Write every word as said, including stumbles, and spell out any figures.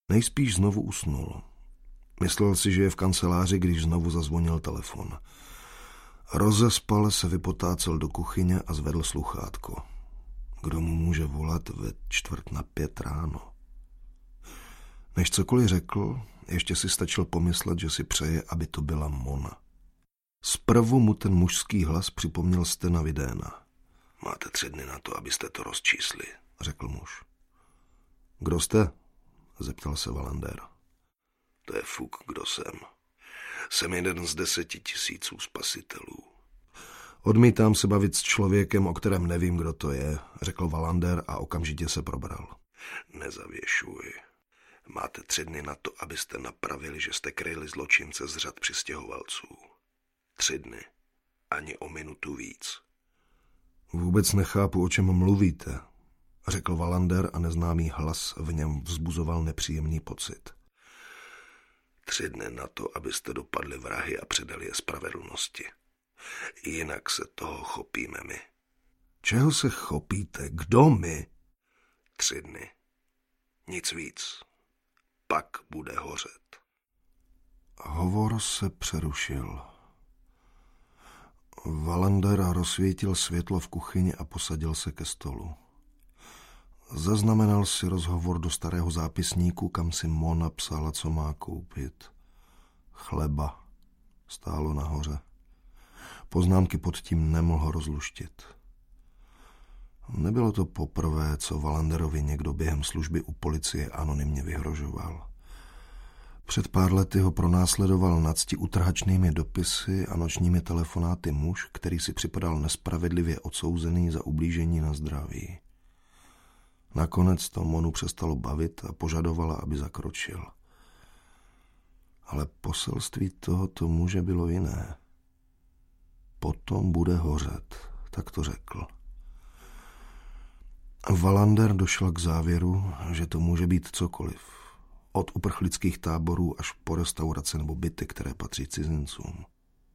Nejspíš znovu usnul. Myslel si, že je v kanceláři, když znovu zazvonil telefon. Rozespal se, vypotácel do kuchyně a zvedl sluchátko. Kdo mu může volat ve čtvrt na pět ráno? Než cokoliv řekl, ještě si stačil pomyslet, že si přeje, aby to byla Mona. Zprvu mu ten mužský hlas připomněl Stena Widéna. Máte tři dny na to, abyste to rozčísli, řekl muž. Kdo jste? Zeptal se Wallander. To je fuk, kdo jsem. Jsem jeden z deseti tisíců spasitelů. Odmítám se bavit s člověkem, o kterém nevím, kdo to je, řekl Wallander a okamžitě se probral. Nezavěšuj. Máte tři dny na to, abyste napravili, že jste kryli zločince z řad přistěhovalců. Tři dny. Ani o minutu víc. Vůbec nechápu, o čem mluvíte, řekl Wallander a neznámý hlas v něm vzbuzoval nepříjemný pocit. Tři dny na to, abyste dopadli vrahy a předali je spravedlnosti. Jinak se toho chopíme my. Čeho se chopíte? Kdo my? Tři dny. Nic víc. Pak bude hořet. Hovor se přerušil. Wallander rozsvítil světlo v kuchyni a posadil se ke stolu. Zaznamenal si rozhovor do starého zápisníku, kam si Mona psala, co má koupit. Chleba stálo nahoře. Poznámky pod tím nemohl rozluštit. Nebylo to poprvé, co Wallanderovi někdo během služby u policie anonymně vyhrožoval. Před pár lety ho pronásledoval nadsti utrhačnými dopisy a nočními telefonáty muž, který si připadal nespravedlivě odsouzený za ublížení na zdraví. Nakonec to Monu přestalo bavit a požadovala, aby zakročil. Ale poselství tohoto muže bylo jiné. Potom bude hořet, tak to řekl. Wallander došel k závěru, že to může být cokoliv. Od uprchlických táborů až po restaurace nebo byty, které patří cizincům.